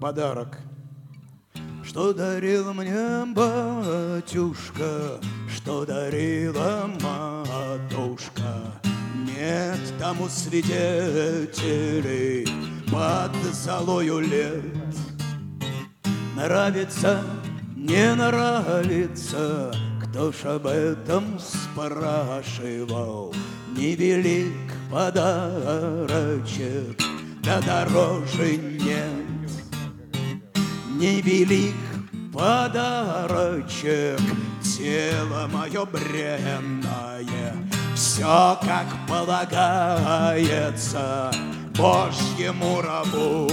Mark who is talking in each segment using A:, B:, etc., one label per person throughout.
A: подарок. Что дарил мне батюшка, что дарила матушка, нет тому свидетелей под золою лет. Нравится, не нравится, кто ж об этом спрашивал. Невелик подарочек, да дороже нет. Невелик подарочек, тело мое бренное, все как полагается Божьему рабу.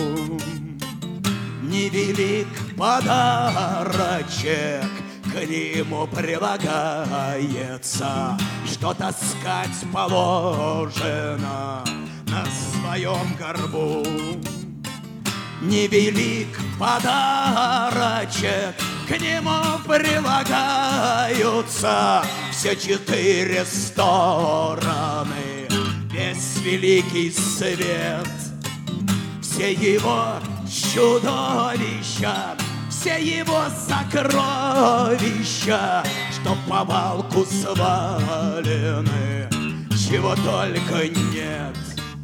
A: Невелик подарочек, к нему прилагается, что таскать положено на своем горбу. Невелик подарочек, к нему прилагаются все 4 стороны, весь великий свет, все его чудовища, все его сокровища, что по валку свалены, чего только нет.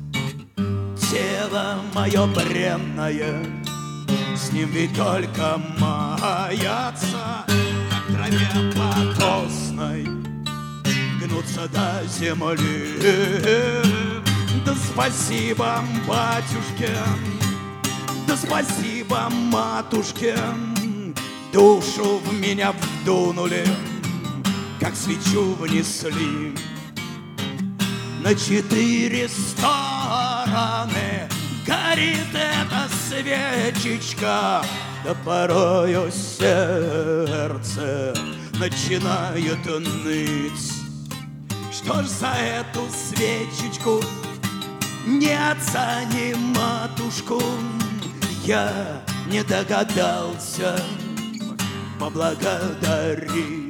A: Тело мое бренное, с ним ведь только маяться, как траве потосной, гнуться до земли. Да спасибо, батюшке, да спасибо, матушке, душу в меня вдунули, как свечу внесли. На 4 стороны горит эта свечечка, да порою сердце начинает ныть. Что ж за эту свечечку не отца, ни матушку я не догадался поблагодарить.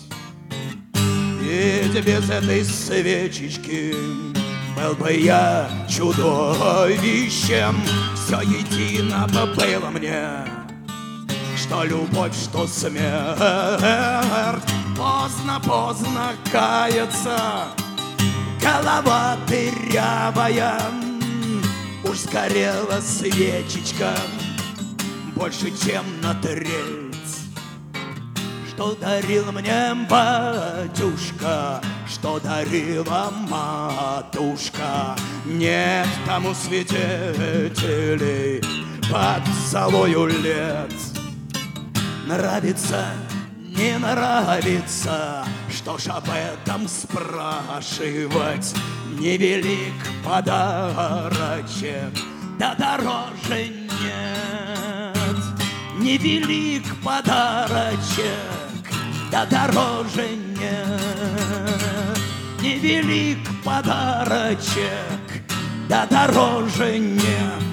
A: Ведь без этой свечечки был бы я чудовищем. Все едино бы было мне, что любовь, что смерть. Поздно, поздно каяться, голова дырявая. Уж сгорела свечечка больше, чем на треть. Что дарил мне батюшка, что дарила матушка, нет тому свидетелей под золою лет. Нравится, не нравится, что ж об этом спрашивать. Невелик подарочек, да дороже нет. Невелик подарочек, да дороже нет. Невелик подарочек, да дороже нет.